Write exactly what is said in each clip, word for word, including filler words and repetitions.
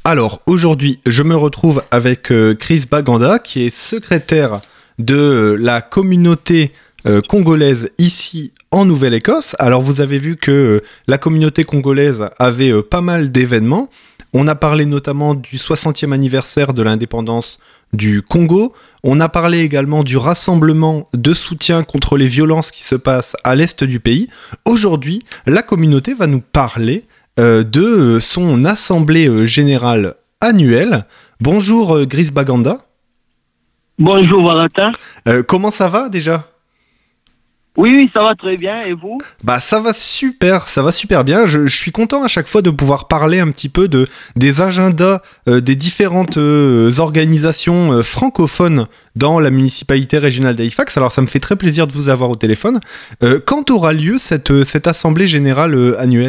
Alors, aujourd'hui, je me retrouve avec euh, Chris Baganda, qui est secrétaire de euh, la communauté euh, congolaise ici en Nouvelle-Écosse. Alors, vous avez vu que euh, la communauté congolaise avait euh, pas mal d'événements. On a parlé notamment du soixantième anniversaire de l'indépendance du Congo. On a parlé également du rassemblement de soutien contre les violences qui se passent à l'est du pays. Aujourd'hui, la communauté va nous parler Euh, de euh, son assemblée euh, générale annuelle. Bonjour euh, Chris Baganda. Bonjour Valentin. Euh, comment ça va déjà ? Oui, oui, ça va très bien, et vous ? Bah ça va super, ça va super bien. Je, je suis content à chaque fois de pouvoir parler un petit peu de, des agendas euh, des différentes euh, organisations euh, francophones dans la municipalité régionale d'Halifax. Alors ça me fait très plaisir de vous avoir au téléphone. Euh, quand aura lieu cette, euh, cette assemblée générale euh, annuelle ?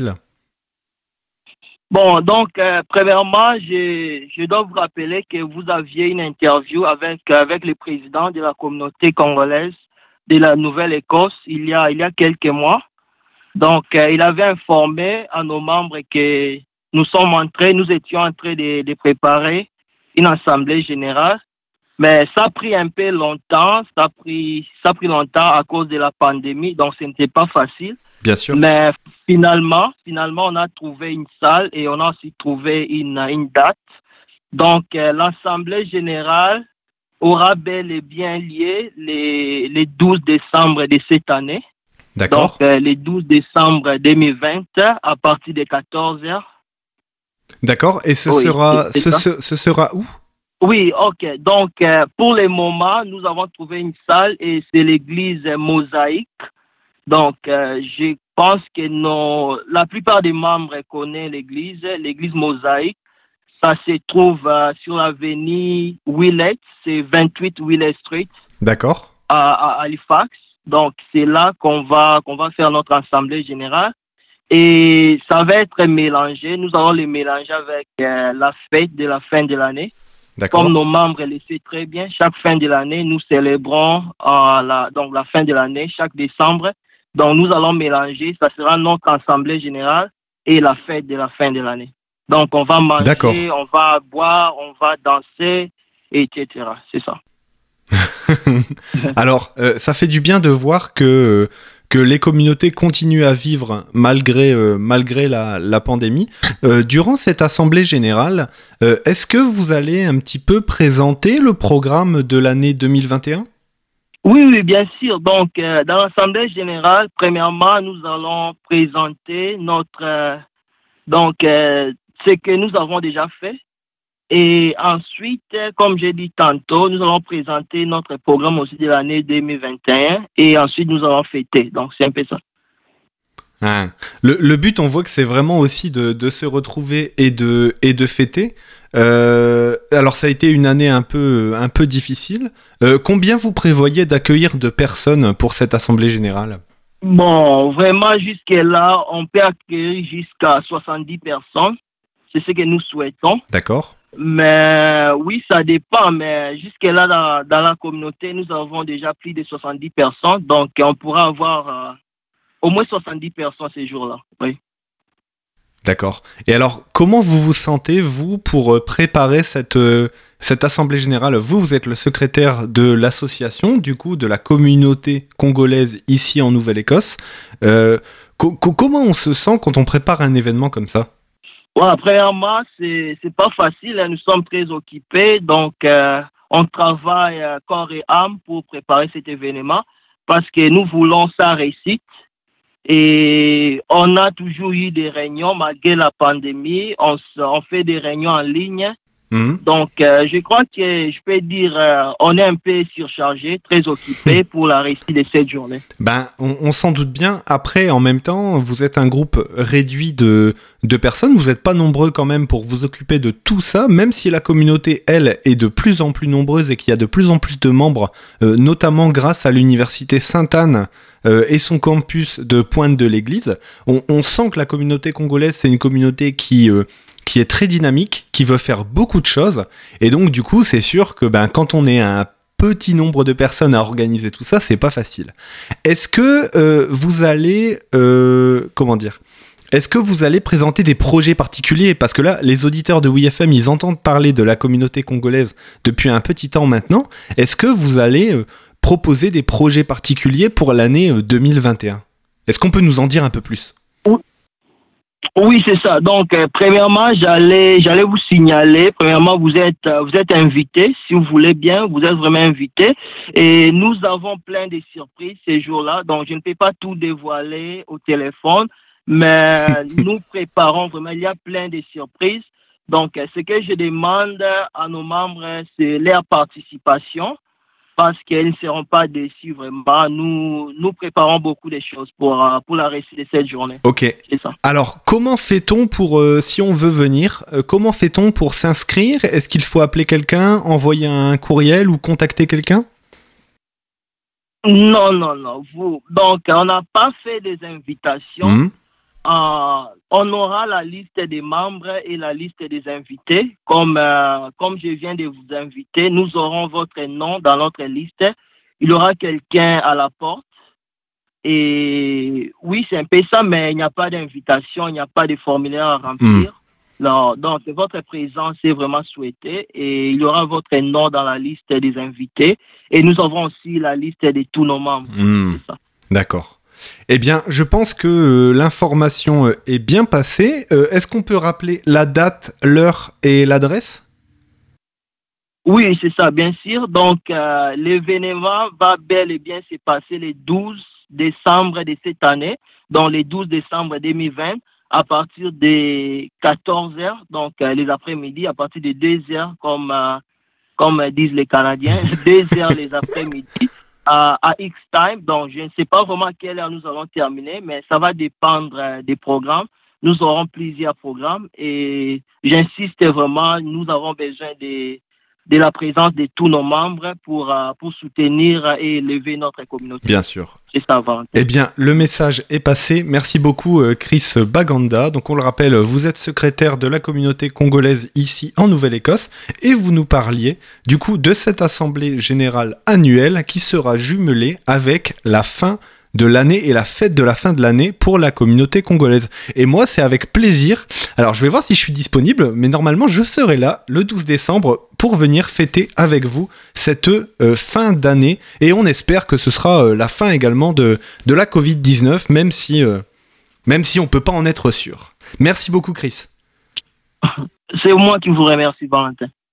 Bon, donc, euh, premièrement, je, je dois vous rappeler que vous aviez une interview avec, avec le président de la communauté congolaise de la Nouvelle-Écosse il y a, il y a quelques mois. Donc, euh, il avait informé à nos membres que nous sommes en train, nous étions en train de, de préparer une assemblée générale. Mais ça a pris un peu longtemps, ça a pris, ça a pris longtemps à cause de la pandémie, donc ce n'était pas facile. Bien sûr. Mais finalement, finalement, on a trouvé une salle et on a aussi trouvé une, une date. Donc, euh, l'Assemblée générale aura bel et bien lieu les, les douze décembre de cette année. D'accord. Donc, euh, les douze décembre deux mille vingt à partir de quatorze heures. D'accord. Et ce, Oui, sera, c'est, c'est ce, ce, ce sera où ? Oui, ok. Donc, euh, pour le moment, nous avons trouvé une salle et c'est l'église Mosaïque. Donc, euh, je pense que nos, la plupart des membres connaissent l'église, l'église Mosaïque. Ça se trouve euh, sur l'avenue Willett, c'est vingt-huit Willett Street. D'accord. À, à Halifax. Donc, c'est là qu'on va, qu'on va faire notre assemblée générale. Et ça va être mélangé. Nous allons les mélanger avec euh, la fête de la fin de l'année. D'accord. Comme nos membres le savent très bien, chaque fin de l'année, nous célébrons euh, la, donc la fin de l'année, chaque décembre. Donc, nous allons mélanger. Ça sera notre assemblée générale et la fête de la fin de l'année. Donc, on va manger, D'accord. on va boire, on va danser, et cetera. C'est ça. Alors, euh, ça fait du bien de voir que, que les communautés continuent à vivre malgré, euh, malgré la, la pandémie. Euh, durant cette assemblée générale, euh, est-ce que vous allez un petit peu présenter le programme de l'année deux mille vingt et un ? Oui, oui, bien sûr. Donc, euh, dans l'Assemblée générale, premièrement, nous allons présenter notre, euh, donc, euh, ce que nous avons déjà fait. Et ensuite, euh, comme j'ai dit tantôt, nous allons présenter notre programme aussi de l'année deux mille vingt et un. Et ensuite, nous allons fêter. Donc, c'est un peu ça. Ah. Le, le but, on voit que c'est vraiment aussi de, de se retrouver et de, et de fêter. Euh, alors, ça a été une année un peu, un peu difficile. Euh, combien vous prévoyez d'accueillir de personnes pour cette assemblée générale ? Bon, vraiment, jusque-là, on peut accueillir jusqu'à soixante-dix personnes. C'est ce que nous souhaitons. D'accord. Mais oui, ça dépend. Mais jusque-là, dans, dans la communauté, nous avons déjà plus de soixante-dix personnes. Donc, on pourra avoir euh, au moins soixante-dix personnes ces jours-là. Oui. D'accord. Et alors, comment vous vous sentez, vous, pour préparer cette, euh, cette assemblée générale ? Vous, vous êtes le secrétaire de l'association, du coup, de la communauté congolaise ici en Nouvelle-Écosse. Euh, co- co- comment on se sent quand on prépare un événement comme ça ? Bon, premièrement, c'est c'est pas facile. Hein. Nous sommes très occupés. Donc, euh, on travaille euh, corps et âme pour préparer cet événement parce que nous voulons sa réussite. Et on a toujours eu des réunions malgré la pandémie. On, on fait des réunions en ligne. Mmh. Donc, euh, je crois que je peux dire euh, on est un peu surchargé, très occupé pour la réussite de cette journée. Ben, on, on s'en doute bien. Après, en même temps, vous êtes un groupe réduit de, de personnes. Vous n'êtes pas nombreux quand même pour vous occuper de tout ça, même si la communauté, elle, est de plus en plus nombreuse et qu'il y a de plus en plus de membres, euh, notamment grâce à l'université Sainte-Anne euh, et son campus de Pointe de l'Église. On, on sent que la communauté congolaise, c'est une communauté qui... Euh, qui est très dynamique, qui veut faire beaucoup de choses, et donc du coup c'est sûr que ben, quand on est un petit nombre de personnes à organiser tout ça, c'est pas facile. Est-ce que euh, vous allez, euh, comment dire, est-ce que vous allez présenter des projets particuliers? Parce que là, les auditeurs de W I F M, ils entendent parler de la communauté congolaise depuis un petit temps maintenant. Est-ce que vous allez euh, proposer des projets particuliers pour l'année euh, deux mille vingt et un? Est-ce qu'on peut nous en dire un peu plus? Oui, c'est ça. Donc, euh, premièrement, j'allais, j'allais vous signaler. Premièrement, vous êtes, euh, vous êtes invité. Si vous voulez bien, vous êtes vraiment invité. Et nous avons plein de surprises ces jours-là. Donc, je ne peux pas tout dévoiler au téléphone, mais nous préparons vraiment. Il y a plein de surprises. Donc, euh, ce que je demande à nos membres, c'est leur participation, parce qu'ils ne seront pas déçus vraiment. Nous, nous préparons beaucoup de choses pour, euh, pour la réussite de cette journée. Ok. C'est ça. Alors, comment fait-on pour, euh, si on veut venir, euh, comment fait-on pour s'inscrire? Est-ce qu'il faut appeler quelqu'un, envoyer un courriel ou contacter quelqu'un? Non, non, non. Vous, donc, on n'a pas fait des invitations. Mmh. Euh, on aura la liste des membres et la liste des invités. Comme, euh, comme je viens de vous inviter, nous aurons votre nom dans notre liste. Il y aura quelqu'un à la porte. Et oui, c'est un peu ça, mais il n'y a pas d'invitation, il n'y a pas de formulaire à remplir. Mmh. Non, donc, votre présence est vraiment souhaitée et il y aura votre nom dans la liste des invités. Et nous avons aussi la liste de tous nos membres. Mmh. C'est ça. D'accord. Eh bien, je pense que euh, l'information euh, est bien passée. Euh, est-ce qu'on peut rappeler la date, l'heure et l'adresse? Oui, c'est ça, bien sûr. Donc, euh, l'événement va bel et bien se passer le douze décembre de cette année, donc le douze décembre deux mille vingt, à partir de quatorze heures, donc euh, les après-midi, à partir de deux heures, comme, euh, comme disent les Canadiens, deux heures les après-midi. À, à X-Time, donc je ne sais pas vraiment à quelle heure nous allons terminer, mais ça va dépendre euh, des programmes. Nous aurons plusieurs programmes et j'insiste vraiment, nous avons besoin de, de la présence de tous nos membres pour, euh, pour soutenir et élever notre communauté. Bien sûr. C'est ça, Valentin. Eh bien, le message est passé. Merci beaucoup, euh, Chris Baganda. Donc, on le rappelle, vous êtes secrétaire de la communauté congolaise ici en Nouvelle-Écosse et vous nous parliez du coup de cette assemblée générale annuelle qui sera jumelée avec la fin de l'année et la fête de la fin de l'année pour la communauté congolaise. Et moi, c'est avec plaisir. Alors, je vais voir si je suis disponible, mais normalement, je serai là le douze décembre pour venir fêter avec vous cette euh, fin d'année. Et on espère que ce sera euh, la fin également de, de la covid dix-neuf, même si, euh, même si on ne peut pas en être sûr. Merci beaucoup, Chris. C'est moi qui vous remercie, Valentin.